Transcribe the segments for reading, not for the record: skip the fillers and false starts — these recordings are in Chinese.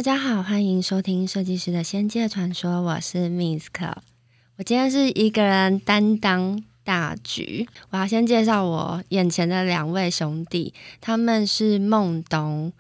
大家好，欢迎收听设计师的仙界传说，我是 Misk。我今天是一个人担当大局，我要先介绍我眼前的两位兄弟，他们是孟东。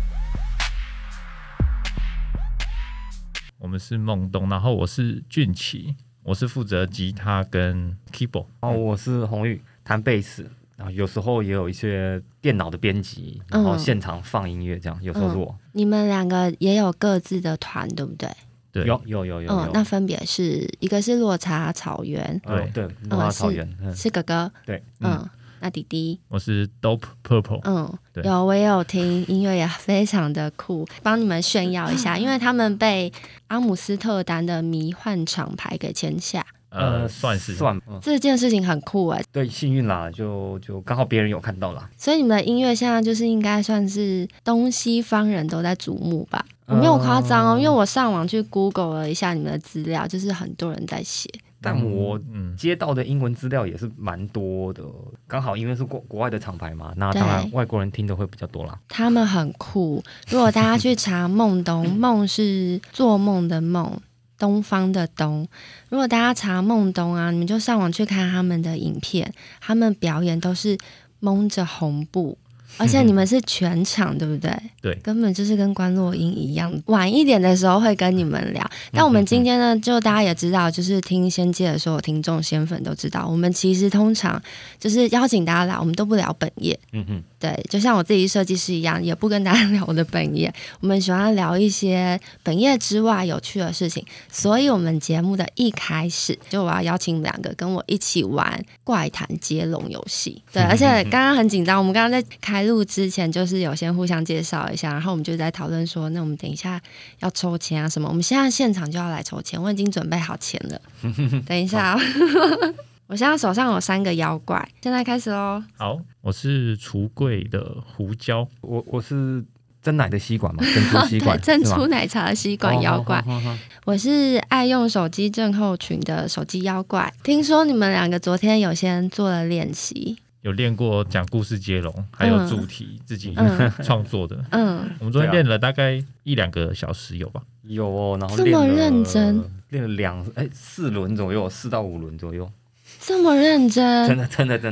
我们是孟东，然后我是俊奇，我是负责吉他跟 keyboard。 我是洪宇，弹贝斯，然后有时候也有一些电脑的编辑，然后现场放音乐这样，有时候是我。 你们两个也有各自的团，对不对？ 对， 有。 那分别是一个是落差草原， 对，落差草原是哥哥， 对， 那弟弟我是 Dope Purple。 我也有听音乐，也非常的酷，帮你们炫耀一下，因为他们被阿姆斯特丹的迷幻厂牌给签下。 算。 这件事情很酷哎， 对，幸运啦，就刚好别人有看到啦。 所以你们的音乐现在就是应该算是东西方人都在瞩目吧？我没有夸张哦，因为我上网去 Google 了一下你们的资料，就是很多人在写。 但我接到的英文资料也是蛮多的，刚好因为是国外的厂牌嘛，那当然外国人听的会比较多啦。 他们很酷，如果大家去查孟东，梦是做梦的梦，东方的东。如果大家查孟东啊，你们就上网去看他们的影片，他们表演都是蒙着红布，而且你们是全场对不对？ 对， 根本就是跟关洛音一样。晚一点的时候会跟你们聊，但我们今天呢，就大家也知道，就是听仙界的所有听众仙粉都知道，我们其实通常就是邀请大家来，我们都不聊本业。对，就像我自己设计师一样，也不跟大家聊我的本业，我们喜欢聊一些本业之外有趣的事情。所以我们节目的一开始，就我要邀请你们两个跟我一起玩怪谈接龙游戏。对，而且刚刚很紧张，我们刚刚在开录之前就是有先互相介绍一下，然后我们就在讨论说，那我们等一下要抽钱啊什么，我们现在现场就要来抽钱，我已经准备好钱了。等一下哦。我现在手上有3个妖怪，现在开始咯。 好，我是橱柜的胡椒， 我是珍奶的吸管嘛，珍珠吸管， 珍珠奶茶的吸管妖怪。我是爱用手机症候群的手机妖怪。听说你们两个昨天有先做了练习， 有练过讲故事接龙，还有主题自己创作的。我们昨天练了大概1-2个小时有吧？ 有哦，然后这么认真， 练了4轮左右，4到5轮左右。 这么认真， 真的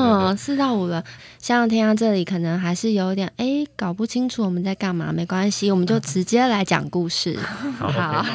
，4到5轮。像听到这里，可能还是有点搞不清楚我们在干嘛，没关系，我们就直接来讲故事。好。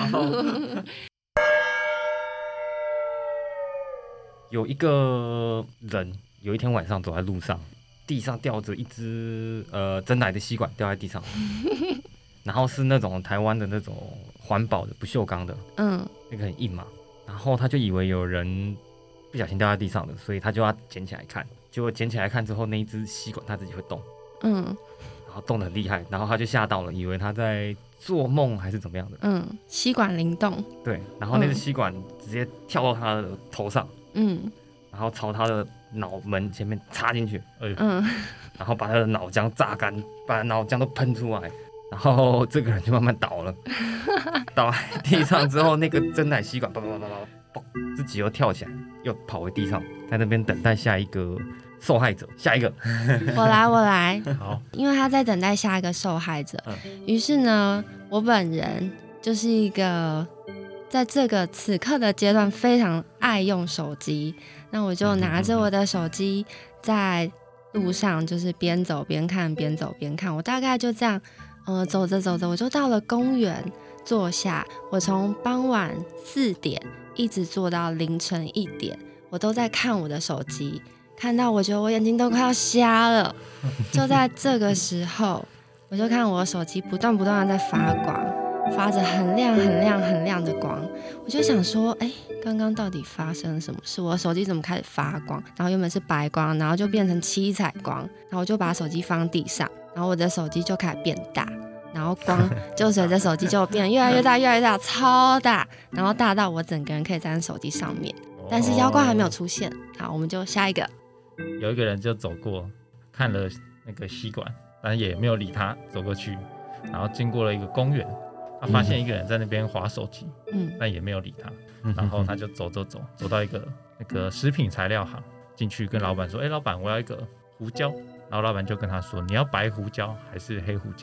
有一个人，有一天晚上走在路上，地上掉着一只珍奶的吸管掉在地上，然后是那种台湾的那种环保的不锈钢的，那个很硬嘛，然后他就以为有人不小心掉在地上的，所以他就要捡起来看。结果捡起来看之后，那一只吸管它自己会动，然后动得很厉害，然后他就吓到了，以为他在做梦还是怎么样的。 吸管灵动， 对，然后那只吸管直接跳到他的头上，然后朝他的脑门前面插进去，然后把他的脑浆榨干，把脑浆都喷出来，然后这个人就慢慢倒了，倒在地上之后，那个珍奶吸管自己又跳起来，又跑回地上，在那边等待下一个受害者。下一个， 我来。 好， 因为他在等待下一个受害者，于是呢，我本人就是一个在这个此刻的阶段非常爱用手机，那我就拿着我的手机在路上，就是边走边看，边走边看。我大概就这样，走着，我就到了公园坐下。我从傍晚4点一直坐到凌晨1点，我都在看我的手机，看到我觉得我眼睛都快要瞎了。就在这个时候，我就看我的手机不断的在发光，发着很亮的光。我就想说，刚刚到底发生了什么事？我的手机怎么开始发光？然后原本是白光，然后就变成七彩光，然后我就把手机放地上，然后我的手机就开始变大。然后光就随着手机就变得越来越大，超大，然后大到我整个人可以站在手机上面。但是妖怪还没有出现。好，我们就下一个。 有一个人就走过，看了那个吸管，但也没有理他，走过去，然后经过了一个公园，他发现一个人在那边滑手机，但也没有理他，然后他就走到一个那个食品材料行，进去跟老板说：“老板，我要一个胡椒。”然后老板就跟他说：“你要白胡椒还是黑胡椒？”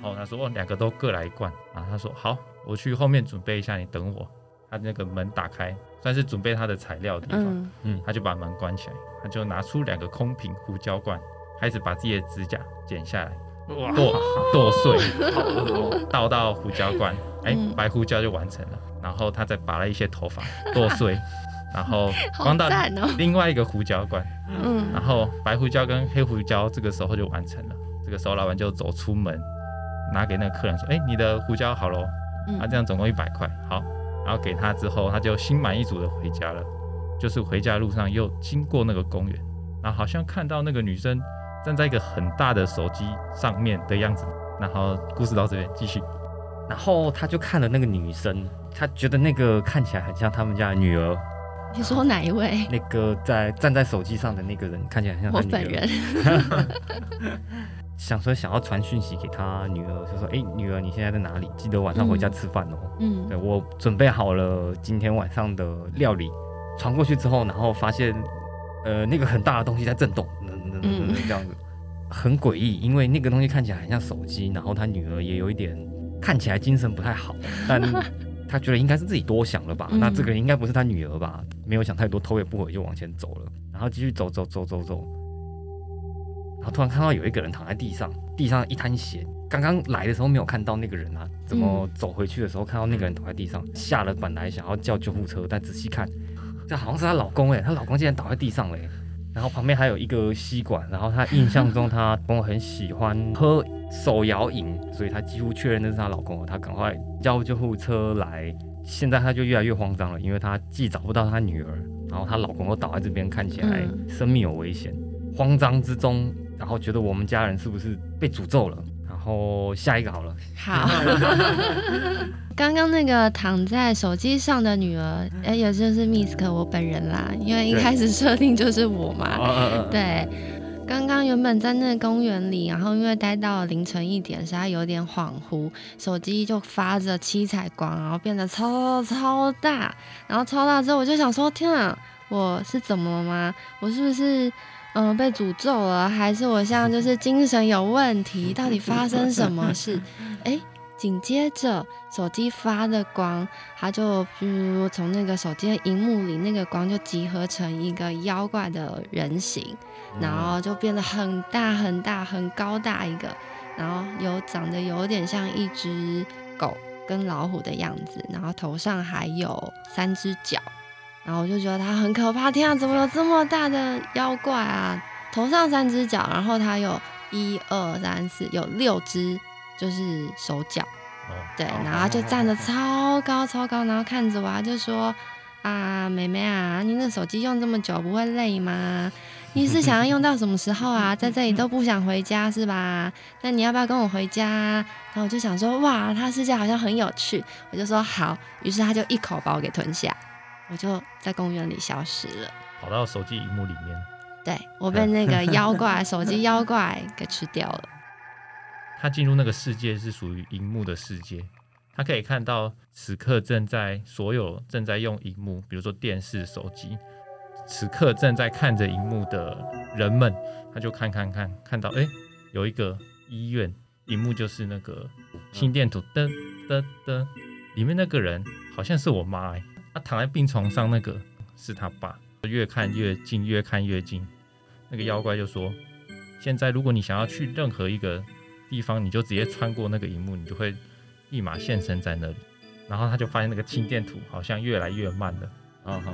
然后他说2个都各来一罐，然后他说好，我去后面准备一下，你等我。他那个门打开，算是准备他的材料的地方，他就把门关起来，他就拿出2个空瓶胡椒罐，开始把自己的指甲剪下来，剁碎，倒到胡椒罐，白胡椒就完成了。然后他再拔了一些头发，剁碎，然后放到另外一个胡椒罐，然后白胡椒跟黑胡椒这个时候就完成了。这个时候老板就走出门，拿给那个客人说：“你的胡椒好咯。”这样总共100块，好。然后给他之后，他就心满意足的回家了。就是回家路上又经过那个公园，然后好像看到那个女生站在一个很大的手机上面的样子。然后故事到这边继续。 然后他就看了那个女生，他觉得那个看起来很像他们家的女儿。 你说哪一位？ 那个站在手机上的那个人看起来很像他女儿。 我本人。 想要传讯息给他女儿，就说：“女儿，你现在在哪里？记得晚上回家吃饭哦。对，我准备好了今天晚上的料理。”传过去之后，然后发现，那个很大的东西在震动，这样子，很诡异。因为那个东西看起来很像手机，然后他女儿也有一点看起来精神不太好，但他觉得应该是自己多想了吧？那这个人应该不是他女儿吧？没有想太多，头也不回就往前走了，然后继续走。然后突然看到有一个人躺在地上一滩血。刚刚来的时候没有看到那个人啊，怎么走回去的时候看到那个人倒在地上，吓了本来想要叫救护车，但仔细看，这好像是她老公她老公竟然倒在地上了然后旁边还有一个吸管，然后她印象中她老公很喜欢喝手摇饮，所以她几乎确认那是她老公，她赶快叫救护车来。现在她就越来越慌张了，因为她既找不到她女儿，然后她老公又倒在这边，看起来生命有危险。慌张之中，然后觉得我们家人是不是被诅咒了？然后下一个好了。 好，刚刚那个躺在手机上的女儿，也就是 Misk 我本人啦，因为一开始设定就是我嘛。对，刚刚原本在那个公园里，然后因为待到了凌晨1点，所以他有点恍惚，手机就发着七彩光，然后变得超大，然后超大之后，我就想说，天啊，我是怎么了吗？我是不是？被诅咒了，还是我像就是精神有问题？到底发生什么事？紧接着手机发的光，它就从那个手机的荧幕里，那个光就集合成一个妖怪的人形，然后就变得很大很大很高大一个，然后长得有点像一只狗跟老虎的样子，然后头上还有3只脚。然后我就觉得它很可怕，天啊，怎么有这么大的妖怪啊？头上3只脚，然后它有1、2、3、4，有6只就是手脚。对，然后它就站得超高，然后看着我，就说：“啊，妹妹啊，你那手机用这么久不会累吗？你是想要用到什么时候啊？在这里都不想回家是吧？那你要不要跟我回家？”然后我就想说，哇，它世界好像很有趣，我就说好，于是它就一口把我给吞下。我就在公园里消失了， 跑到手机荧幕里面。 对，我被那个妖怪手机妖怪给吃掉了。 他进入那个世界是属于荧幕的世界，他可以看到此刻所有正在用荧幕，比如说电视、手机，此刻正在看着荧幕的人们，他就看到，有一个医院，荧幕就是那个心电图，噔噔噔，里面那个人好像是我妈他躺在病床上，那个是他爸。越看越近，越看越近。那个妖怪就说：“现在如果你想要去任何一个地方，你就直接穿过那个荧幕，你就会立马现身在那里。”然后他就发现那个心电图好像越来越慢了。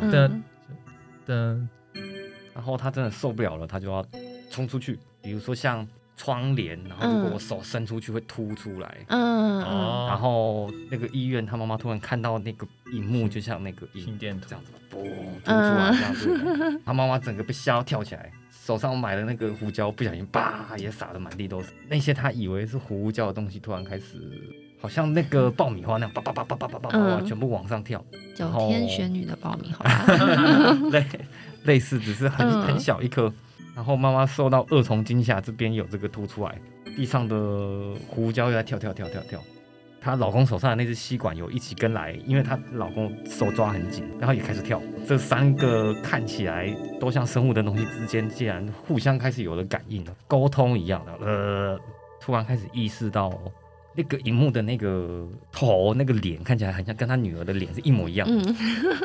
然后他真的受不了了，他就要冲出去。比如说像窗帘，然后如果我手伸出去会凸出来。然后那个医院，他妈妈突然看到那个荧幕，就像那个心电图这样子，嘣凸出来这样子。他妈妈整个被吓到跳起来，手上买的那个胡椒不小心叭也撒得满地都是。那些他以为是胡椒的东西，突然开始好像那个爆米花那样，叭叭叭叭叭叭叭，全部往上跳。 九天玄女的爆米花， 类似，只是很小一颗。然后妈妈受到2重惊吓，这边有这个凸出来，地上的胡椒又在跳。她老公手上的那只吸管有一起跟来，因为她老公手抓很紧，然后也开始跳。这3个看起来都像生物的东西之间，竟然互相开始有了感应了，沟通一样的。突然开始意识到那个荧幕的那个头那个脸看起来很像跟他女儿的脸是一模一样的。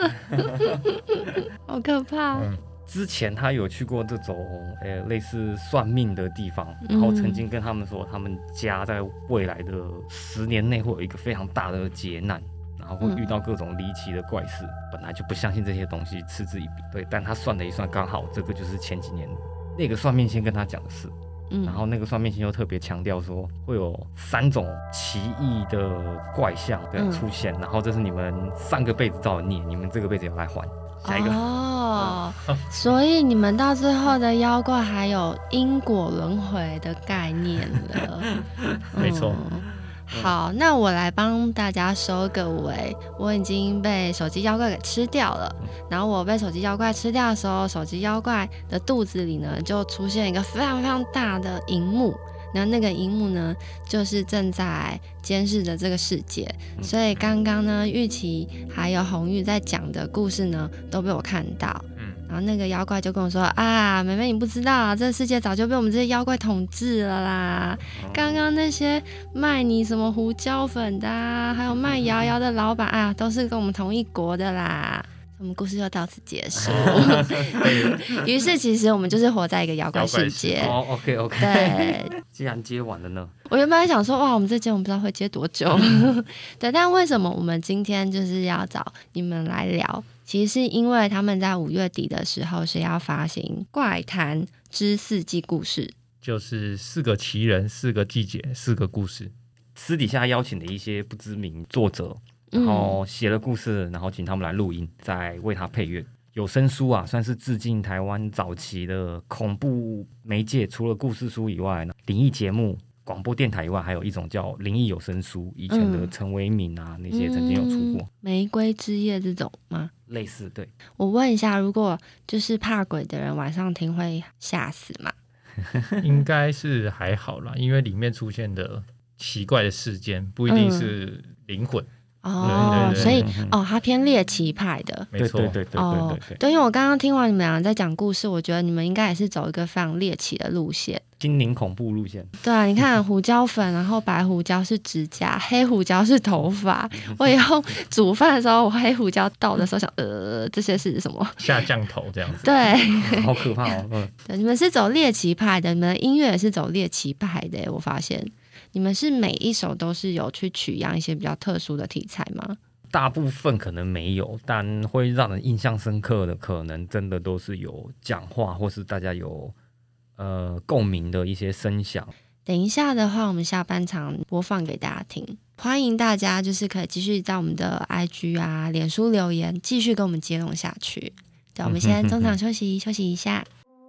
好可怕。 之前他有去过这种类似算命的地方，然后曾经跟他们说，他们家在未来的10年内会有一个非常大的劫难，然后会遇到各种离奇的怪事。本来就不相信这些东西，嗤之以鼻。对，但他算了一算，刚好这个就是前几年那个算命先跟他讲的事。然后那个算命先又特别强调说，会有3种奇异的怪象出现，然后这是你们上个辈子造的孽，你们这个辈子要来还。下一个所以你们到最后的妖怪还有因果轮回的概念了。 没错。 好，那我来帮大家收个尾。我已经被手机妖怪给吃掉了，然后我被手机妖怪吃掉的时候，手机妖怪的肚子里呢就出现一个非常非常大的萤幕，然后那个萤幕呢就是正在监视着这个世界，所以刚刚呢玉琪还有红玉在讲的故事呢都被我看到。然后那个妖怪就跟我说啊，妹妹你不知道啊，这个世界早就被我们这些妖怪统治了啦。刚刚那些卖你什么胡椒粉的啊，还有卖摇摇的老板啊，都是跟我们同一国的啦。我们故事就到此结束。于是其实我们就是活在一个妖怪世界。 OK。 对， 既然接完了呢？ 我原本想说，哇，我们这节我不知道会接多久。对，但为什么我们今天就是要找你们来聊？其实是因为他们在5月底的时候是要发行《怪谈之4季故事》， 就是4个奇人、4个季节、4个故事。 私底下邀请的一些不知名作者，然后写了故事，然后请他们来录音，再为他配乐。有声书啊，算是致敬台湾早期的恐怖媒介，除了故事书以外呢，灵异节目、广播电台以外，还有一种叫灵异有声书，以前的陈为民啊那些曾经有出过。 玫瑰之夜这种吗？ 类似，对。 我问一下，如果就是怕鬼的人晚上听会吓死吗？ 应该是还好啦，因为里面出现的奇怪的事件不一定是灵魂。 所以它偏猎奇派的， 没错， 对，因为我刚刚听完你们两个在讲故事，我觉得你们应该也是走一个非常猎奇的路线， 心灵恐怖路线。 对啊，你看胡椒粉，然后白胡椒是指甲，黑胡椒是头发。我以后煮饭的时候，我黑胡椒倒的时候想，这些是什么？ 下降头这样子。 对， 好可怕哦。 对，你们是走猎奇派的，你们的音乐也是走猎奇派的，我发现。你们是每一首都是有去取样一些比较特殊的题材吗？ 大部分可能没有，但会让人印象深刻的，可能真的都是有讲话，或是大家有共鸣的一些声响。 等一下的话，我们下半场播放给大家听。欢迎大家就是可以继续在我们的 IG 啊、脸书留言，继续跟我们接龙下去。对，我们先中场休息一下。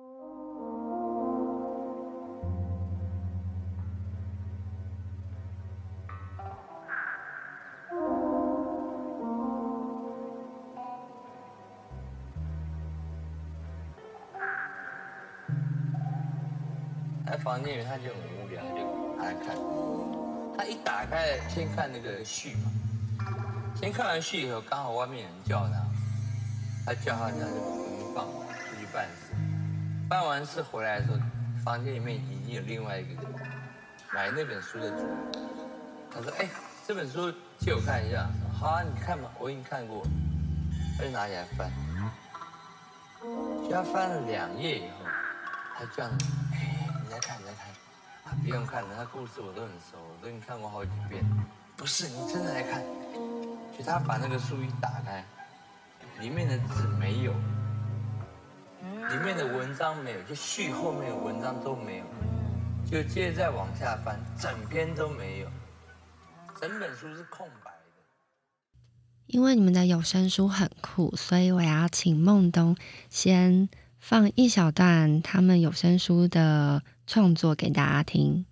在房间里面他就很无聊，就拿来看。他一打开，先看那个序嘛，先看完序以后，刚好外面有人叫他，他叫他就不放，出去办事。办完事回来的时候，房间里面已经有另外一个人买那本书的主人。他说：“这本书借我看一下。”好啊，你看吧，我已经看过了。他就拿起来翻，就他翻了2页以后，他这样。你在看，不用看了，他故事我都很熟，我都已经看过好几遍。不是，你真的来看。就他把那个书一打开，里面的字没有，里面的文章没有，就序后面的文章都没有，就接着再往下翻，整篇都没有，整本书是空白的。 因为你们的有声书很酷，所以我要请孟东先放一小段他们有声书的创作给大家听。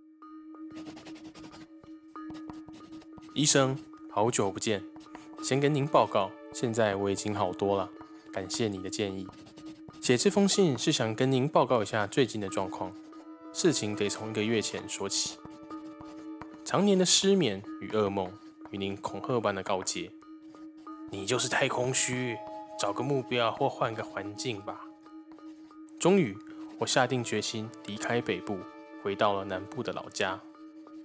医生，好久不见，先跟您报告，现在我已经好多了，感谢你的建议。写这封信是想跟您报告一下最近的状况，事情得从1个月前说起。常年的失眠与噩梦与您恐吓般的告诫，你就是太空虚，找个目标或换个环境吧。终于，我下定决心离开北部，回到了南部的老家。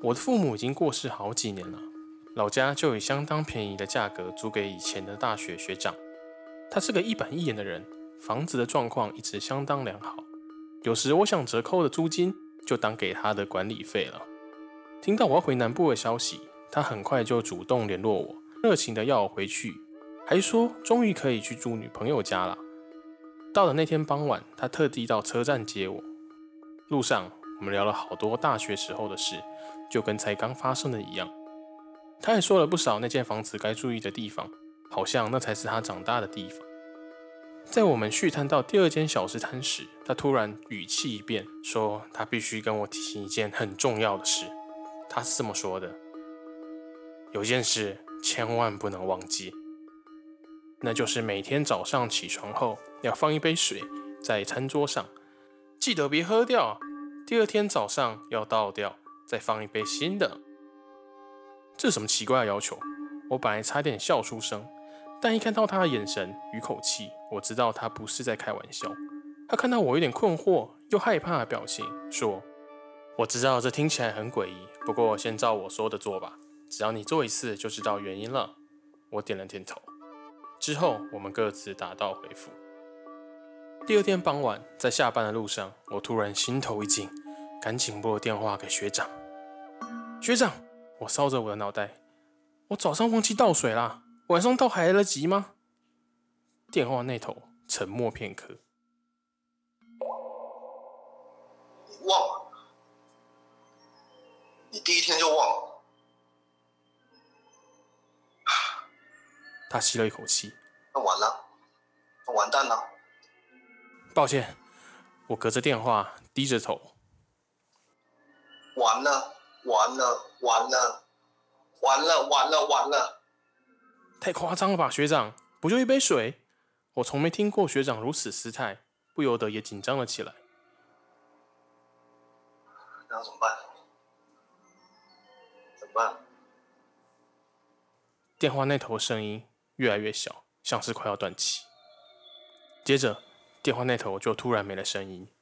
我的父母已经过世好几年了，老家就以相当便宜的价格租给以前的大学学长。他是个一板一眼的人，房子的状况一直相当良好。有时我想折扣的租金，就当给他的管理费了。听到我要回南部的消息，他很快就主动联络我，热情的要我回去，还说终于可以去住女朋友家了。到了那天傍晚，他特地到车站接我。路上我们聊了好多大学时候的事，就跟才刚发生的一样。他也说了不少那间房子该注意的地方，好像那才是他长大的地方。在我们续谈到第二间小吃摊时，他突然语气一变，说他必须跟我提醒一件很重要的事。他是这么说的：有件事千万不能忘记，那就是每天早上起床后要放一杯水在餐桌上，记得别喝掉，第二天早上要倒掉，再放一杯新的。这是什么奇怪的要求？我本来差点笑出声，但一看到他的眼神与口气，我知道他不是在开玩笑。他看到我有点困惑又害怕的表情，说：我知道这听起来很诡异，不过先照我说的做吧，只要你做一次就知道原因了。我点了点头。之后我们各自打道回府。第二天傍晚，在下班的路上，我突然心头一紧，赶紧拨电话给学长。学长，我搔着我的脑袋，我早上忘记倒水啦，晚上倒还来得及吗？电话那头沉默片刻。 你忘了？你第一天就忘了？ 他吸了一口气。 那完了，那完蛋了。 抱歉，我隔着电话低着头。 完了，完了，完了，完了，完了，完了！ 太夸张了吧，学长？不就一杯水？我从没听过学长如此失态，不由得也紧张了起来。 那要怎么办？怎么办？ 电话那头的声音越来越小，像是快要断气。接着，电话那头就突然没了声音。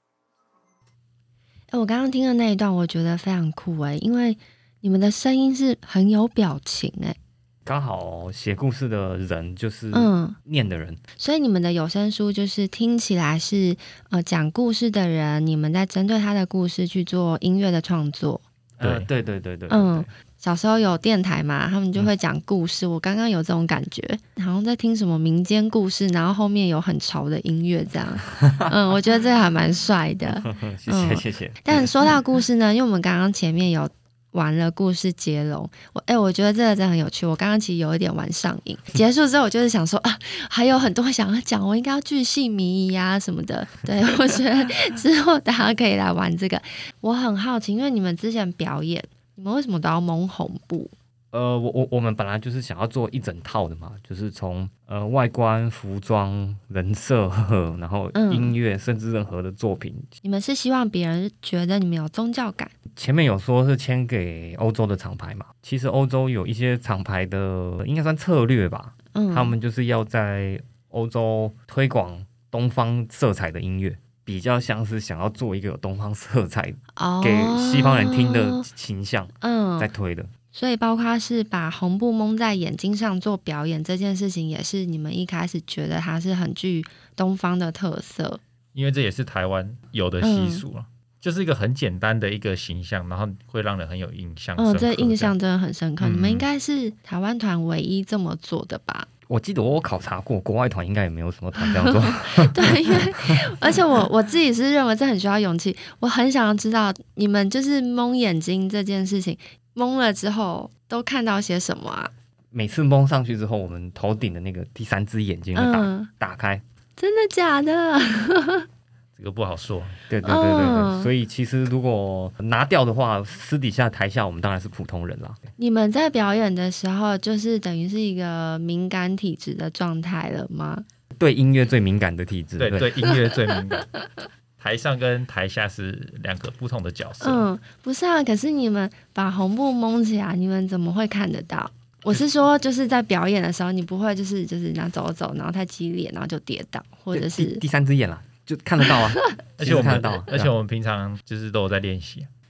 我刚刚听的那一段，我觉得非常酷因为你们的声音是很有表情刚好写故事的人就是念的人， 所以你们的有声书就是听起来是讲故事的人，你们在针对他的故事去做音乐的创作。 对， 小时候有电台嘛，他们就会讲故事，我刚刚有这种感觉，好像在听什么民间故事，然后后面有很潮的音乐这样。我觉得这个还蛮帅的。 谢谢。 但说到故事呢，因为我们刚刚前面有玩了故事接龙，我觉得这个真的很有趣。我刚刚其实有一点玩上瘾，结束之后我就是想说还有很多想要讲，我应该要巨细靡遗啊什么的。对，我觉得之后大家可以来玩这个。我很好奇，因为你们之前表演，你们为什么都要蒙红布？ 我们本来就是想要做一整套的嘛，就是从外观、服装、人设，然后音乐，甚至任何的作品。 你们是希望别人觉得你们有宗教感？ 前面有说是签给欧洲的厂牌嘛，其实欧洲有一些厂牌的应该算策略吧，他们就是要在欧洲推广东方色彩的音乐，比较像是想要做一个有东方色彩给西方人听的形象，在推的。 所以包括是把红布蒙在眼睛上做表演这件事情，也是你们一开始觉得它是很具东方的特色， 因为这也是台湾有的习俗了。就是一个很简单的一个形象，然后会让人很有印象深刻。 这印象真的很深刻。你们应该是台湾团唯一这么做的吧？ 我记得我有考察过，国外团应该也没有什么团这样做。 对，因为而且我自己是认为这很需要勇气。我很想要知道你们就是蒙眼睛这件事情，蒙了之后都看到些什么啊？ 每次蒙上去之后，我们头顶的那个第三只眼睛会打开。 真的假的？ 这个不好说。 对，所以其实如果拿掉的话，私底下台下我们当然是普通人啦。 你们在表演的时候，就是等于是一个敏感体质的状态了吗？ 对音乐最敏感的体质。 对音乐最敏感。台上跟台下是两个不同的角色。 不是啊，可是你们把红布蒙起来，你们怎么会看得到？我是说，就是在表演的时候，你不会就是那走走，然后太激烈，然后就跌倒，或者是第三只眼啦。就看得到啊， 而且我们平常就是都有在练习。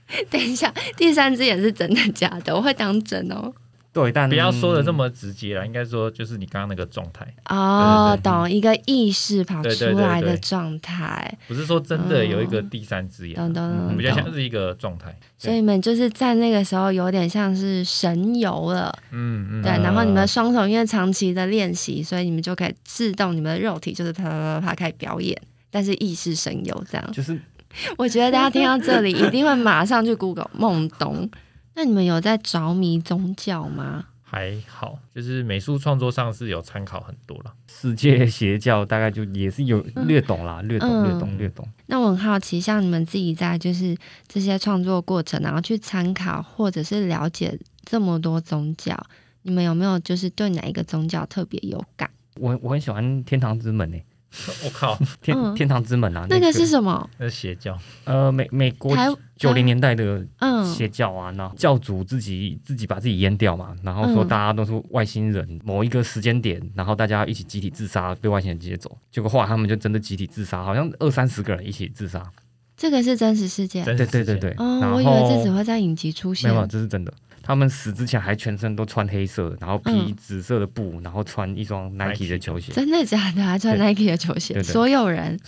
等一下，第三只眼是真的假的？我会当真哦。 对，但不要说的这么直接啦，应该说就是你刚刚那个状态。 哦， 对对对懂，一个意识跑出来的对对对对状态， 不是说真的有一个第三只眼， 懂比较像是一个状态。 所以你们就是在那个时候有点像是神游了，对，然后你们双手因为长期的练习，所以你们就可以自动，你们的肉体就是啪啪啪啪开始表演，但是意识神游这样。 就是我觉得大家听到这里一定会马上去 Google 孟东。那你们有在着迷宗教吗？ 还好，就是美术创作上是有参考很多了。 世界邪教大概就也是有略懂啦，略懂。 那我很好奇，像你们自己在就是这些创作过程，然后去参考或者是了解这么多宗教，你们有没有就是对哪一个宗教特别有感？ 我很喜欢天堂之门我靠， 天堂之门啊， 那个是什么？ 那是邪教。 美国90年代的邪教啊，然后教主自己把自己淹掉嘛，然后说大家都是外星人，某一个时间点，然后大家一起集体自杀，被外星人接走，结果后来他们就真的集体自杀，好像20-30个人一起自杀。 这个是真实事件？ 对。 哦，我以为这只会在影集出现。 没有，这是真的。他们死之前还全身都穿黑色，然后披紫色的布，然后穿一双 Nike 的球鞋。 真的假的？还穿 Nike 的球鞋？ 对所有人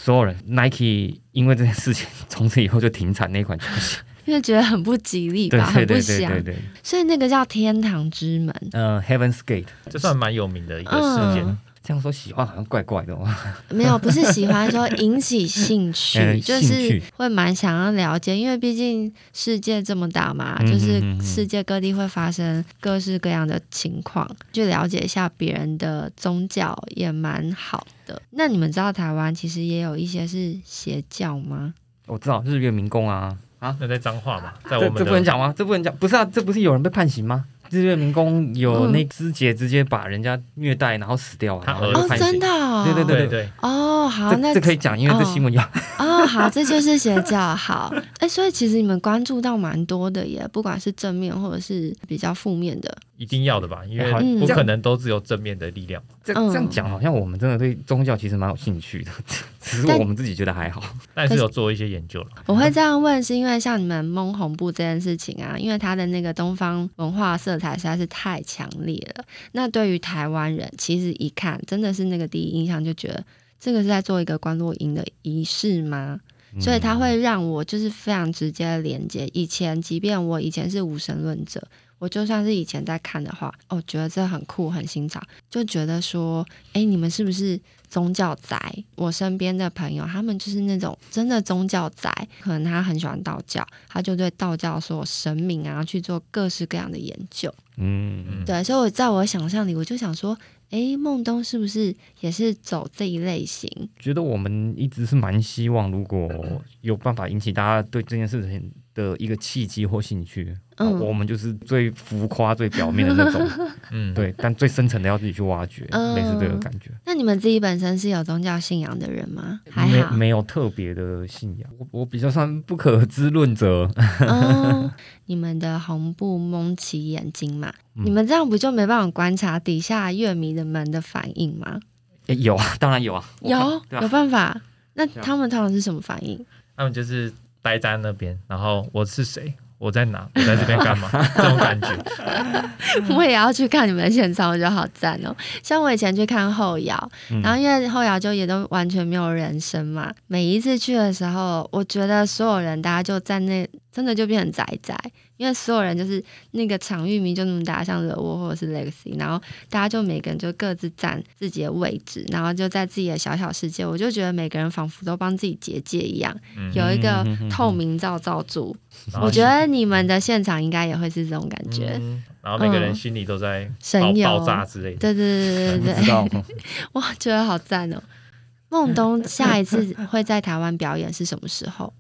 Nike 因为这件事情，从此以后就停产那款球鞋， 因为觉得很不吉利吧，很不祥。 对。 所以那个叫天堂之门 ，Heaven's Gate， 这算蛮有名的一个事件。 这样说喜欢好像怪怪的哦。 没有，不是喜欢，说引起兴趣，就是会蛮想要了解，因为毕竟世界这么大嘛，就是世界各地会发生各式各样的情况，去了解一下别人的宗教也蛮好的。那你们知道台湾其实也有一些是邪教吗？ 我知道日月民工啊， 那在彰化嘛，在我们这不能讲吗？这不能讲，不是啊，这不是有人被判刑吗？日月民工有那肢解直接把人家虐待然后死掉，然后就判刑。 真的哦？ 对。 哦，好，那这可以讲，因为这新闻有。 哦，好，这就是邪教。好，所以其实你们关注到蛮多的耶，不管是正面或者是比较负面的。 一定要的吧，因为不可能都只有正面的力量。 这样讲好像我们真的对宗教其实蛮有兴趣的，只是我们自己觉得还好， 但是有做一些研究了。 我会这样问是因为像你们蒙红布这件事情啊，因为它的那个东方文化色彩实在是太强烈了。那对于台湾人，其实一看真的是那个第一印象就觉得这个是在做一个观落阴的仪式吗？所以它会让我就是非常直接的连接。即便我以前是无神论者，我就算是以前在看的话，觉得这很酷很新潮，就觉得说你们是不是宗教宅？我身边的朋友他们就是那种真的宗教宅，可能他很喜欢道教，他就对道教所有神明啊去做各式各样的研究。对，所以我在我想象里我就想说孟东是不是也是走这一类型？ 觉得我们一直是蛮希望如果有办法引起大家对这件事情的一个契机或兴趣，我们就是最浮夸最表面的那种对，但最深层的要自己去挖掘，类似这个感觉。 那你们自己本身是有宗教信仰的人吗？还好， 没有特别的信仰，我比较算不可知论者。 你们的红布蒙起眼睛嘛，你们这样不就没办法观察底下乐迷的们的反应吗？ 有啊，当然有啊， 有办法。那他们通常是什么反应？ 他们就是待在那边，然后我是谁？我在哪？我在这边干嘛？这种感觉。 我也要去看你们的现场，我觉得好赞哦。像我以前去看后摇，然后因为后摇就也都完全没有人声嘛，每一次去的时候，我觉得所有人大家就在那真的就变成宅宅，因为所有人就是那个场域名就那么大，像惹窝或者是 Legacy， 然后大家就每个人就各自站自己的位置，然后就在自己的小小世界，我就觉得每个人仿佛都帮自己结界一样，有一个透明罩住。我觉得你们的现场应该也会是这种感觉， 然后每个人心里都在爆炸之类的。 对，哇，觉得好赞哦。孟东下一次会在台湾表演是什么时候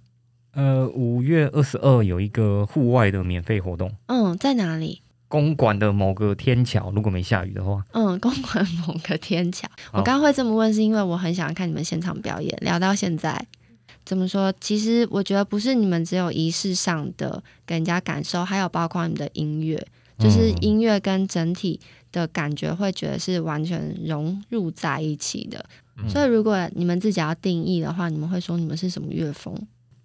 ？5月22有一个户外的免费活动。 在哪里？ 公馆的某个天桥，如果没下雨的话。 公馆某个天桥。我刚刚会这么问是因为我很想看你们现场表演，聊到现在怎么说，其实我觉得不是你们只有仪式上的给人家感受，还有包括你们的音乐，就是音乐跟整体的感觉会觉得是完全融入在一起的。所以如果你们自己要定义的话，你们会说你们是什么乐风？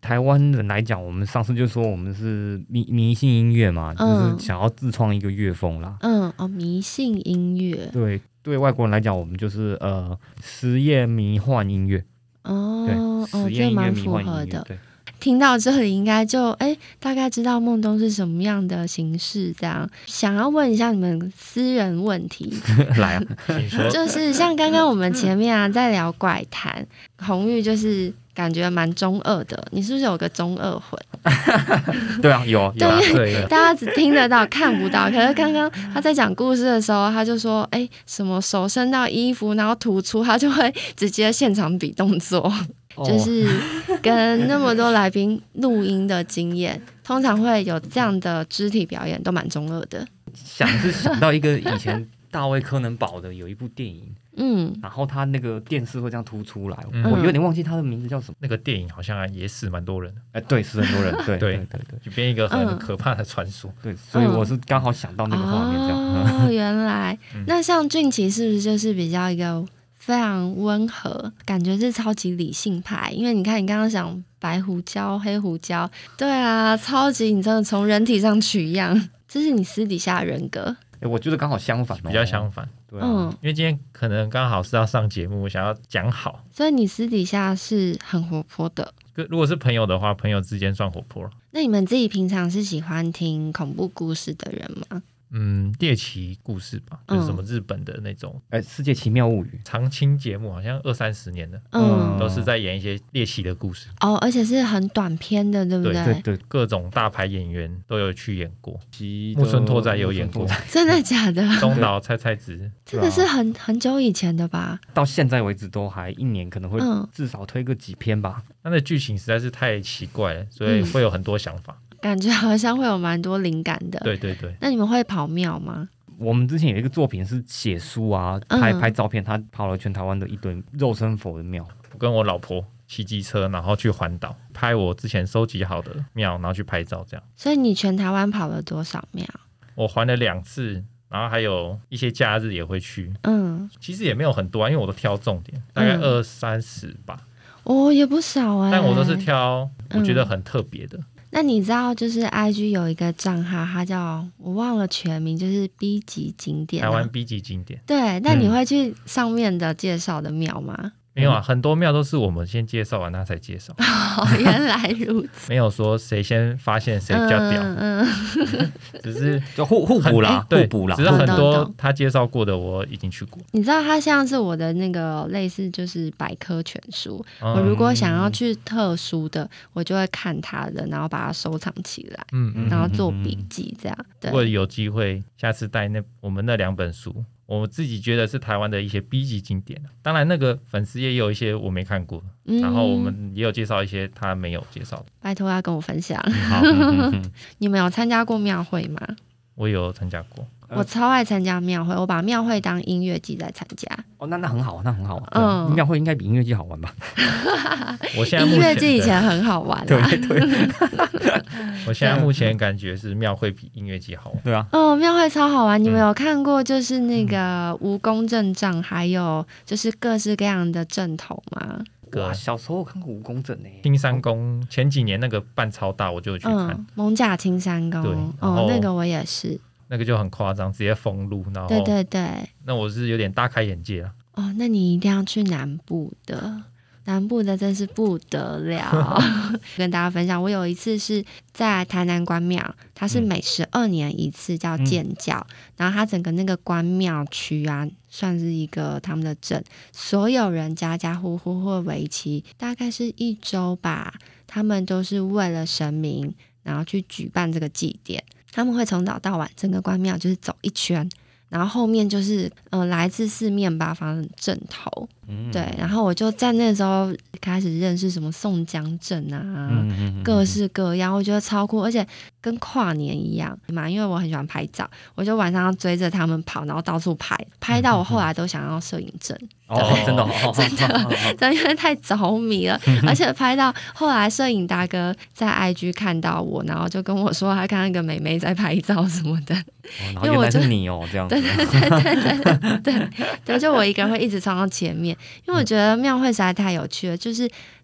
台湾人来讲，我们上次就说我们是迷信音乐嘛，就是想要自创一个乐风啦。 迷信音乐。 对外国人来讲，我们就是实验迷幻音乐。对，实验音乐、迷幻音乐。对。 听到这里应该就大概知道梦东是什么样的形式。这样想要问一下你们私人问题来啊， 请说。 就是像刚刚我们前面在聊怪谈，红玉就是感觉蛮中二的，你是不是有个中二魂？ 对啊，有啊， 对，大家只听得到看不到。可是刚刚他在讲故事的时候，他就说什么手伸到衣服然后突出，他就会直接现场比动作。就是跟那么多来宾录音的经验，通常会有这样的肢体表演，都蛮中二的。 想到一个以前大卫柯能堡的有一部电影，然后他那个电视会这样凸出来，我有点忘记他的名字叫什么。 那个电影好像也死蛮多人的， 对，死很多人，对， 就变一个很可怕的传说。 对，所以我是刚好想到那个画面这样。 原来那像俊奇是不是就是比较一个非常温和，感觉是超级理性派？因为你看你刚刚讲白胡椒、黑胡椒，对啊，超级你真的从人体上取样，这是你私底下的人格。 我觉得刚好相反， 比较相反。 对啊， 因为今天可能刚好是要上节目，想要讲好， 所以你私底下是很活泼的。 如果是朋友的话，朋友之间算活泼了。 那你们自己平常是喜欢听恐怖故事的人吗？ 猎奇故事吧，就是什么日本的那种世界奇妙物语长青节目，好像20-30年的，都是在演一些猎奇的故事。 而且是很短篇的，对不对？ 对， 各种大牌演员都有去演过，木村拓哉有演过， 真的假的？ 中岛菜菜子， 这个是很久以前的吧？ 到现在为止都还一年可能会至少推个几篇吧。 那的剧情实在是太奇怪了，所以会有很多想法。 感觉好像会有蛮多灵感的。 对。 那你们会跑庙吗？ 我们之前有一个作品是写书啊，拍照片，他跑了全台湾的一堆肉身佛的庙。 我跟我老婆骑机车，然后去环岛拍我之前收集好的庙，然后去拍照这样。 所以你全台湾跑了多少庙？ 我环了2次，然后还有一些假日也会去。其实也没有很多因为我都挑重点，大概20-30吧。 也不少但我都是挑我觉得很特别的。 那你知道就是 IG 有一个账号，它叫我忘了全名，就是 B 级景点， 台湾 B 级景点。 对，那你会去上面的介绍的庙吗？ 没有啊，很多庙都是我们先介绍完他才介绍。 原来如此。 没有说谁先发现谁比较屌，只是就互补啦，互补啦。 只是很多他介绍过的我已经去过。 你知道他像是我的那个类似就是百科全书，我如果想要去特殊的，我就会看他的，然后把它收藏起来，然后做笔记这样。 如果有机会，下次带我们那2本书。我自己觉得是台湾的一些 B 级景点，当然那个粉丝也有一些我没看过，然后我们也有介绍一些他没有介绍的， 拜托要跟我分享。 好， 你们有参加过庙会吗？ 我有参加过， 我超爱参加庙会，我把庙会当音乐季在参加。 那很好，那很好。庙会应该比音乐季好玩吧？ 我现在音乐季以前很好玩。 对。 我现在目前感觉是庙会比音乐季好玩。 对啊。 庙会超好玩。你们有看过就是那个蜈蚣阵仗，还有就是各式各样的阵头吗？ 哇，小时候看过蜈蚣阵青山宫前几年那个办超大，我就去看。 艋舺青山宫。对。那个我也是。那个就很夸张，直接封路，然后对。 那我是有点大开眼界了。 那你一定要去南部的。南部的真是不得了。跟大家分享，我有一次是在台南关庙，它是每12年一次叫建教，然后它整个那个关庙区啊，算是一个他们的镇，所有人家家户户会为期大概是1周吧，他们都是为了神明然后去举办这个祭典，他们会从早到晚整个关庙就是走一圈，然后后面就是来自四面八方的阵头。对，然后我就在那时候开始认识什么宋江阵啊，各式各样，我觉得超酷，而且跟跨年一样嘛，因为我很喜欢拍照，我就晚上要追着他们跑，然后到处拍到我后来都想要摄影证。 真的，因为太着迷了，而且拍到后来摄影大哥在 IG 看到我，然后就跟我说他看那个妹妹在拍照什么的， 然后原来是你这样子。对，就我一个人会一直冲到前面，因为我觉得庙会实在太有趣了，就是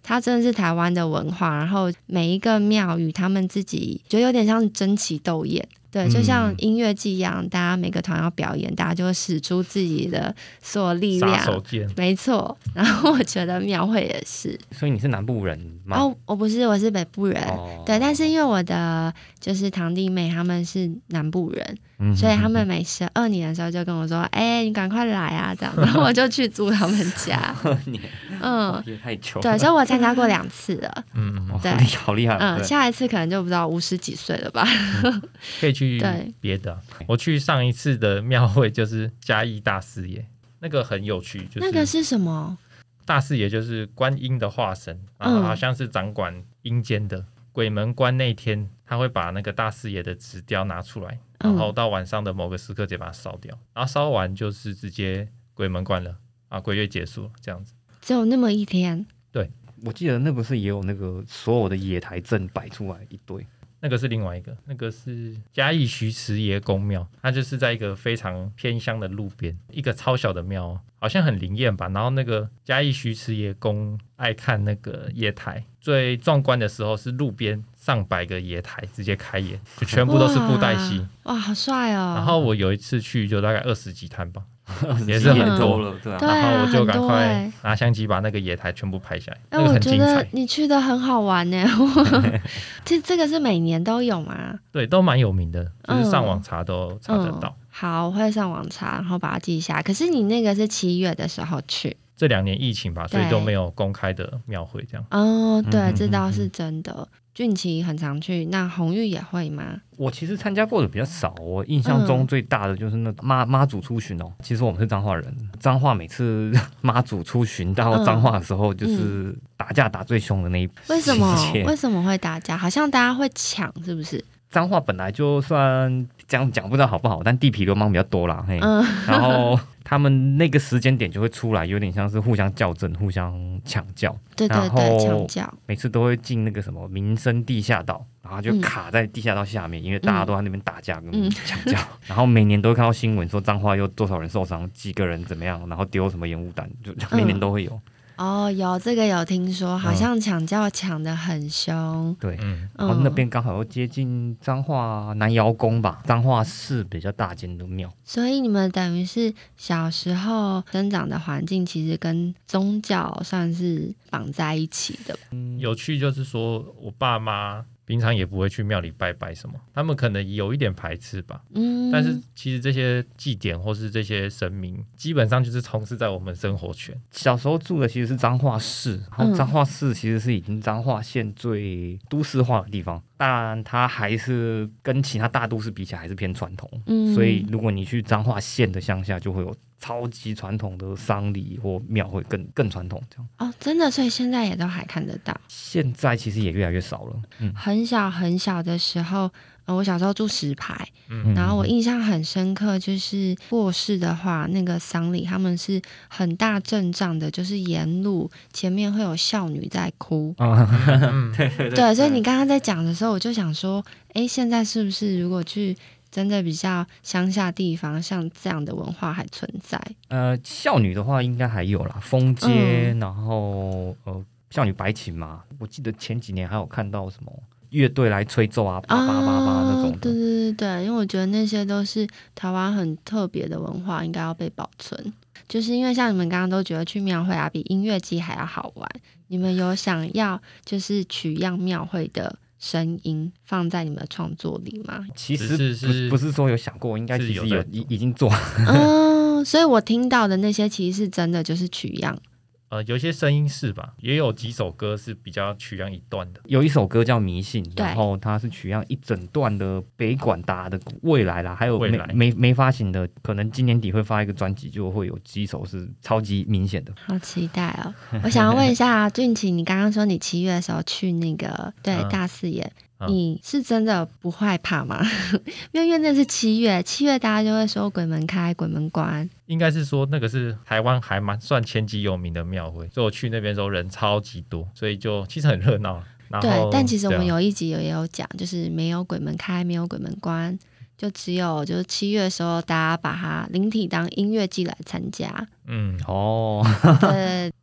它真的是台湾的文化，然后每一个庙宇他们自己就有点像争奇斗艳。对，就像音乐季一样，大家每个团要表演，大家就会使出自己的所有力量， 杀手锏， 没错。然后我觉得庙会也是。 所以你是南部人吗？ 哦，我不是，我是北部人。对，但是因为我的就是堂弟妹他们是南部人，所以他们每12年的时候就跟我说：“你赶快来啊！”这样，然后我就去住他们家。 12年，也太久了。 对，所以我参加过2次了。对， 好厉害。 下一次可能就不知道50几岁了吧。 可以去别的。我去上一次的庙会就是嘉义大士爷，那个很有趣。就是那个是什么？ 大士爷就是观音的化身，然后好像是掌管阴间的。鬼门关那天，他会把那个大士爷的纸雕拿出来，然后到晚上的某个时刻直接把它烧掉，然后烧完就是直接鬼门关了啊，鬼月结束了，这样子。 只有那么一天？ 对， 我记得那不是也有那个所有的野台阵摆出来一堆。 那个是另外一个，那个是嘉义徐慈爷公庙，它就是在一个非常偏乡的路边，一个超小的庙，好像很灵验吧。然后那个嘉义徐慈爷公爱看那个野台，最壮观的时候是路边上百个野台直接开演，就全部都是布袋戏， 哇，好帅哦！ 然后我有一次去就大概20几摊吧。也是很多了，对啊。 然后我就赶快拿相机把那个野台全部拍下来，那个很精彩。 我觉得你去的很好玩呢。这个是每年都有吗？ 对，都蛮有名的，就是上网查都查得到。 好，我会上网查，然后把它记下。可是你那个是7月的时候去， 这2年疫情吧，所以都没有公开的庙会这样。 哦，对，这倒是真的。俊奇很常去，那红玉也会吗？ 我其实参加过的比较少，我印象中最大的就是那妈祖出巡哦。其实我们是彰化人，彰化每次妈祖出巡到彰化的时候，就是打架打最凶的那一期。 为什么？为什么会打架？好像大家会抢，是不是？ 彰化本来就算这样讲不知道好不好，但地痞流氓比较多啦，然后他们那个时间点就会出来，有点像是互相较真、互相抢教。 对对对，抢教。 每次都会进那个什么民生地下道，然后就卡在地下道下面，因为大家都在那边打架跟抢教。然后每年都会看到新闻说彰化有多少人受伤，几个人怎么样，然后丢什么烟雾弹，就每年都会有。 哦，有这个有听说，好像抢教抢得很凶。 对，然后那边刚好又接近彰化南窑宫吧，彰化市比较大间的庙。 所以你们等于是小时候生长的环境，其实跟宗教算是绑在一起的。 有趣就是说我爸妈平常也不会去庙里拜拜什么，他们可能有一点排斥吧。但是其实这些祭典或是这些神明，基本上就是从事在我们生活圈。 小时候住的其实是彰化市，然后彰化市其实是已经彰化县最都市化的地方，但它还是跟其他大都市比起来还是偏传统。所以如果你去彰化县的乡下，就会有超级传统的丧礼或庙会更传统这样。 哦，真的，所以现在也都还看得到。 现在其实也越来越少了。 很小很小的时候，我小时候住石牌，然后我印象很深刻，就是过世的话，那个丧礼他们是很大阵仗的，就是沿路前面会有少女在哭。对，所以你刚刚在讲的时候，我就想说，现在是不是如果去真的比较乡下地方，像这样的文化还存在？ 少女的话应该还有啦，封街，然后少女白琴嘛，我记得前几年还有看到什么乐队来吹奏啊，叭叭叭叭那种的。 对对对对，因为我觉得那些都是台湾很特别的文化，应该要被保存。就是因为像你们刚刚都觉得去庙会啊比音乐季还要好玩，你们有想要就是取样庙会的声音放在你们的创作里吗？ 其实不是说有想过，应该其实已经做。 所以我听到的那些其实是真的就是取样。 有一些声音是吧，也有几首歌是比较取样一段的。 有一首歌叫《迷信》，然后它是取样一整段的北管达的未来啦，还有没发行的，可能今年底会发一个专辑，就会有几首是超级明显的。 好期待哦！我想要问一下俊奇，你刚刚说你7月的时候去那个大士爷，你是真的不害怕吗？因为那是7月大家就会说鬼门开鬼门关， 应该是说那个是台湾还蛮算前几有名的庙会，所以我去那边的时候人超级多，所以就其实很热闹。 对，但其实我们有一集也有讲，就是没有鬼门开没有鬼门关，就只有就是7月的时候大家把它灵体当音乐季来参加。 对，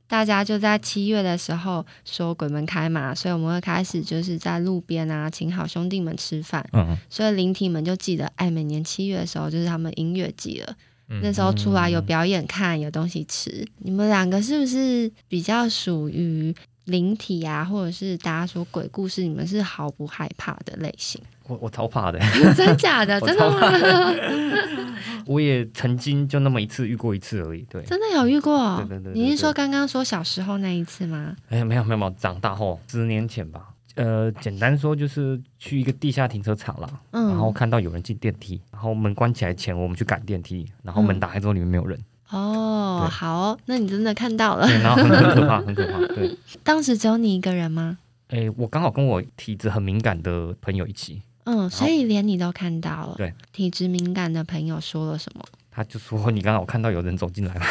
大家就在7月的时候说鬼门开嘛，所以我们会开始就是在路边啊请好兄弟们吃饭，所以灵体们就记得每年7月的时候就是他们音乐季了，那时候出来有表演看，有东西吃。你们两个是不是比较属于灵体啊，或者是大家说鬼故事，你们是毫不害怕的类型？ 我超怕的真假的？真的吗？ 我也曾经就那么遇过一次而已。对， 真的有遇过？ 对。 你是说刚刚说小时候那一次吗？ 没有，长大后10年前吧。简单说就是去一个地下停车场啦，然后看到有人进电梯，然后门关起来前我们去赶电梯，然后门打开之后里面没有人。 哦，好哦，那你真的看到了。 对，然后很可怕，很可怕。对， 当时只有你一个人吗？ 我刚好跟我体质很敏感的朋友一起。 所以连你都看到了。 对， 体质敏感的朋友说了什么？ 他就说你刚好看到有人走进来了。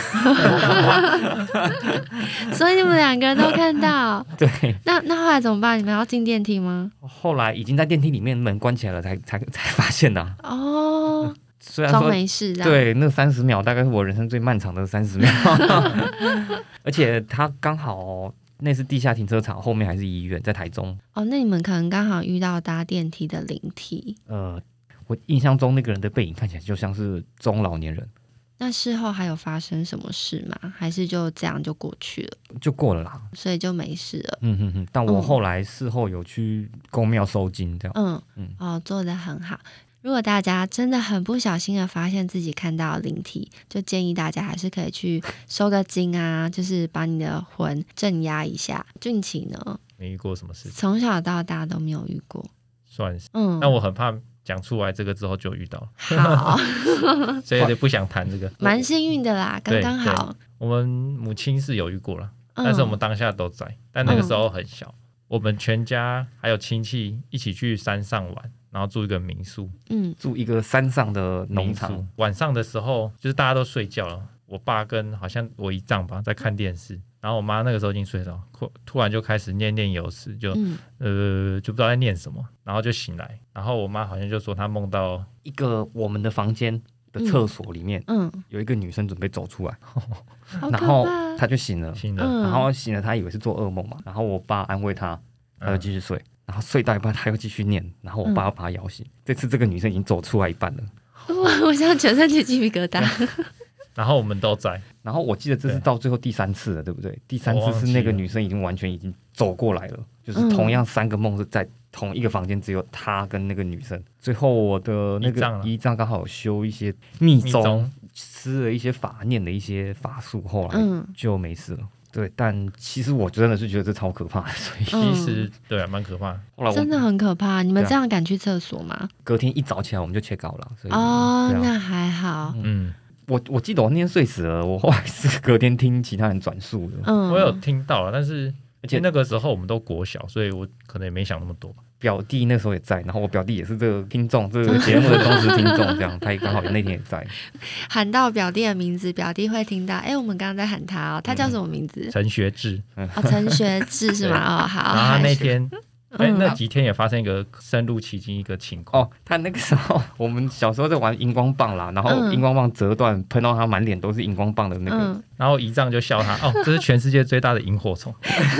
所以你们2个人都看到。 对。 那后来怎么办？你们要进电梯吗？ 后来已经在电梯里面，门关起来了才发现的。 哦。 虽然说装没事。 对，那30秒大概是我人生最漫长的30秒。而且他刚好那是地下停车场，后面还是医院，在台中。 那你们可能刚好遇到搭电梯的灵体。 我印象中那个人的背影看起来就像是中老年人。 那事后还有发生什么事吗？还是就这样就过去了？ 就过了啦， 所以就没事了。 但我后来事后有去公庙收金，这样。 做得很好。如果大家真的很不小心的发现自己看到灵体，就建议大家还是可以去收个金啊，就是把你的魂镇压一下。俊奇呢？ 没遇过什么事情， 从小到大都没有遇过， 算是。但我很怕讲出来这个之后就遇到了。 好。 所以有点不想谈这个。 蛮幸运的啦，刚刚好。 我们母亲是有遇过了，但是我们当下都在，但那个时候很小。我们全家还有亲戚一起去山上玩，然后住一个民宿， 住一个山上的农场。 晚上的时候就是大家都睡觉了，我爸跟好像我姨丈吧在看电视，然后我妈那个时候已经睡着，突然就开始念念有词，就不知道在念什么，然后就醒来，然后我妈好像就说她梦到一个我们的房间的厕所里面，有一个女生准备走出来，然后她就醒了，然后醒了，她以为是做噩梦嘛，然后我爸安慰她，她就继续睡，然后睡到一半她又继续念，然后我爸要把她摇醒。这次这个女生已经走出来一半了。 我现在全身起鸡皮疙瘩。 然后我们都在， 然后我记得这是到最后第3次了，对不对？第3次是那个女生已经完全已经走过来了，就是同样3个梦是在同一个房间，只有她跟那个女生。最后我的那个姨丈刚好有修一些密宗，施了一些法，念的一些法术，后来就没事了。对，但其实我真的是觉得这超可怕的，所以其实对啊，蛮可怕。 后来真的很可怕。你们这样敢去厕所吗？ 隔天一早起来我们就check out了，所以那还好。 我记得我那天睡死了，我后来是隔天听其他人转述的。 我有听到了，但是而且那个时候我们都国小，所以我可能也没想那么多。 表弟那时候也在，然后我表弟也是这个听众，这个节目的忠实听众，这样他也刚好那天也在。 喊到表弟的名字，表弟会听到。我们刚刚在喊他他叫什么名字？ 陈学志。 陈学志是吗？好。 然后他那天。那几天也发生一个深入其境一个情况。 他那个时候我们小时候在玩荧光棒啦，然后荧光棒折断，喷到他满脸都是荧光棒的那个， 然后姨丈就笑他这是全世界最大的萤火虫。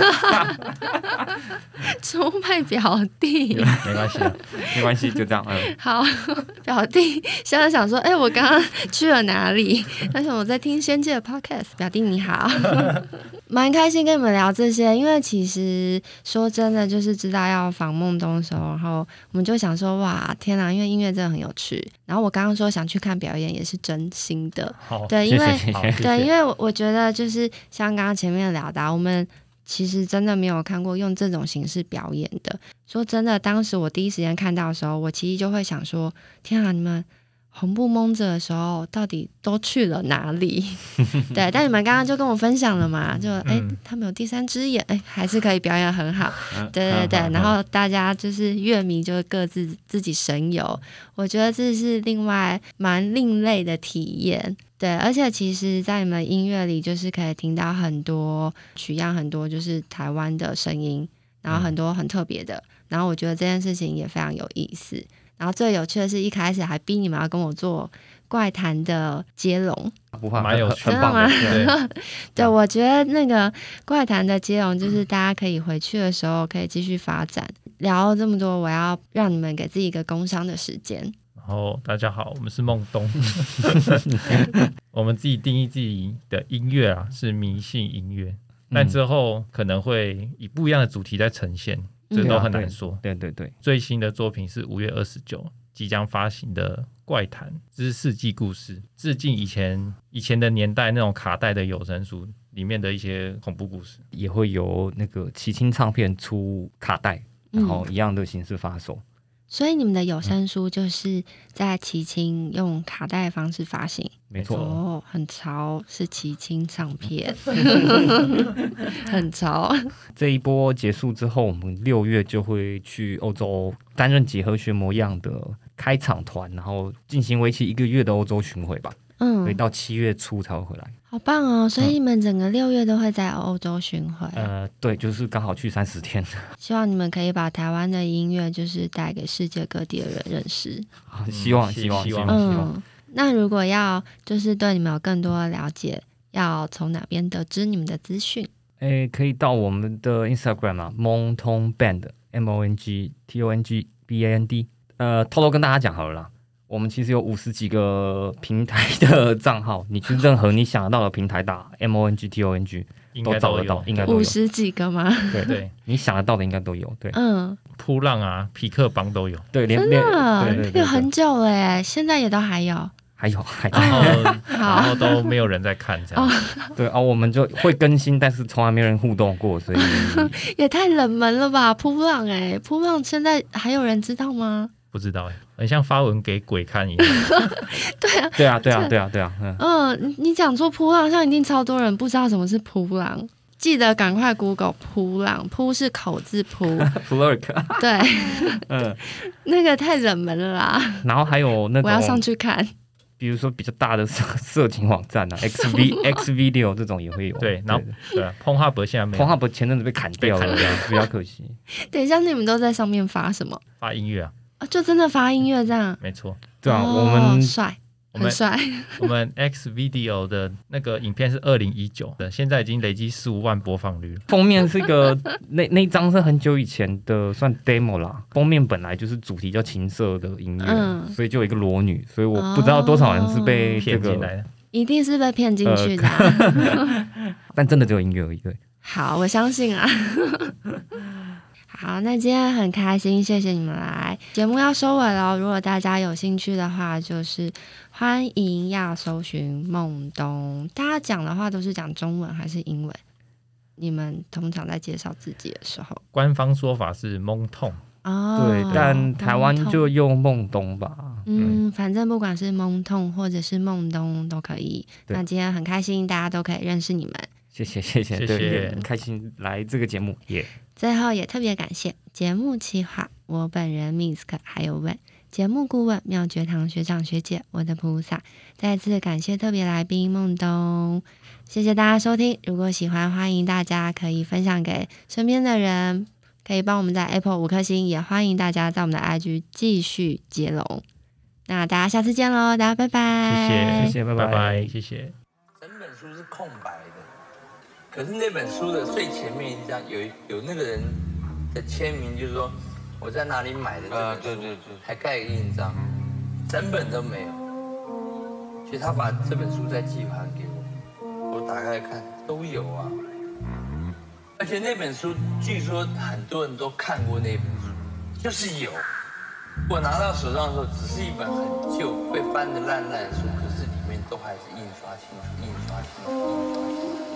出卖表弟。 没关系， 没关系，就这样。 好，表弟现在想说，我刚刚去了哪里？但是我在听仙界的 podcast。表弟你好。蛮开心跟你们聊这些，因为其实说真的，就是知道要访梦东的时候，然后我们就想说，哇，天哪，因为音乐真的很有趣。然后我刚刚说想去看表演，也是真心的。对，因为对，因为我觉得就是像刚刚前面聊到，我们其实真的没有看过用这种形式表演的。说真的，当时我第一时间看到的时候，我其实就会想说，天啊，你们红布蒙着的时候到底都去了哪里？对，但你们刚刚就跟我分享了嘛，就他们有第3只眼，还是可以表演很好。对对对，然后大家就是乐迷就各自自己神游，我觉得这是另外蛮另类的体验。对，而且其实在你们音乐里就是可以听到很多取样，很多就是台湾的声音，然后很多很特别的，然后我觉得这件事情也非常有意思。 然后最有趣的是一开始还逼你们要跟我做怪谈的接龙， 不怕， 蛮有趣很棒的。 对，我觉得那个怪谈的接龙就是大家可以回去的时候可以继续发展。聊了这么多，我要让你们给自己一个工商的时间。 然后大家好，我们是梦东，我们自己定义自己的音乐啊是迷信音乐，但之后可能会以不一样的主题在呈现，这都很难说。 对对对， 最新的作品是5月29即将发行的怪谈之世纪故事，致敬以前的年代那种卡带的有声书里面的一些恐怖故事， 也会由那个奇青唱片出卡带，然后一样的形式发售。 所以你们的有声书就是在奇青用卡带的方式发行， 没错， 哦，很潮，是奇青唱片，很潮。 这一波结束之后，我们6月就会去欧洲担任几何学模样的开场团，然后进行为期1个月的欧洲巡回吧。所以到7月初才会回来。 好棒哦！所以你们整个6月都会在欧洲巡回。 对，就是刚好去30天。 希望你们可以把台湾的音乐就是带给世界各地的人认识。 希望。 那如果要就是对你们有更多的了解，要从哪边得知你们的资讯？ 可以到我们的 Instagram 啊，梦通 Band MONGTONGBAND。偷偷跟大家讲好了啦。我们其实有50几个平台的账号，你去任何你想得到的平台打 MONGTONG 都找得到，应该都有 50几个吗？ 对，你想得到的应该都有。对， 扑浪啊、匹克帮都有。 对， 真的有很久了耶，现在也都还有。 然后都没有人在看这样。 对啊，我们就会更新，但是从来没人互动过，所以也太冷门了吧！扑浪扑浪现在还有人知道吗？ 不知道很像发文给鬼看一样。 对啊。 你讲错扑浪，像一定超多人不知道什么是扑浪，记得赶快 Google 扑浪，扑是口字扑 ，Plurk。对， 那个太冷门了啦。 然后还有那种我要上去看。 比如说比较大的色情网站啊，Xvideo 这种也会有。 对，然后Pornhub 现在没有 ，Pornhub 前阵子被砍掉了，比较可惜。 等一下，你们都在上面发什么？ 发音乐就真的发音乐这样？ 没错。 对啊，我们很帅。 我们 Xvideo 的那个影片是2019的，现在已经累积15万播放率了。 封面是个那张是很久以前的，算 demo 啦。封面本来就是主题叫情色的音乐，所以就有一个裸女，所以我不知道多少人是被骗进来的， 一定是被骗进去的。 但真的只有音乐而已。对， 好，我相信啊。好，那今天很开心，谢谢你们来。节目要收尾了，如果大家有兴趣的话，就是欢迎要搜寻梦东。大家讲的话都是讲中文还是英文？你们通常在介绍自己的时候， 官方说法是梦痛对，但台湾就用梦东吧。 反正不管是梦痛或者是梦东都可以。那今天很开心，大家都可以认识你们。 谢谢，对，很开心来这个节目耶。 最后也特别感谢节目企划我本人 Misk， 还有节目顾问妙觉堂学长学姐，我的菩萨。再次感谢特别来宾梦东，谢谢大家收听。如果喜欢，欢迎大家可以分享给身边的人，可以帮我们在 Apple 5颗星，也欢迎大家在我们的 IG 继续接龙。那大家下次见咯，大家拜拜。 谢谢，拜拜，谢谢。 整本书是空白的。可是那本书的最前面一张有那个人的签名，就是说我在哪里买的这本书，对，还盖个印章，整本都没有。所以他把这本书再寄还给我，我打开来看都有啊。而且那本书据说很多人都看过那本书，就是有。我拿到手上的时候，只是一本很旧、被翻得烂的书，可是里面都还是印刷清楚。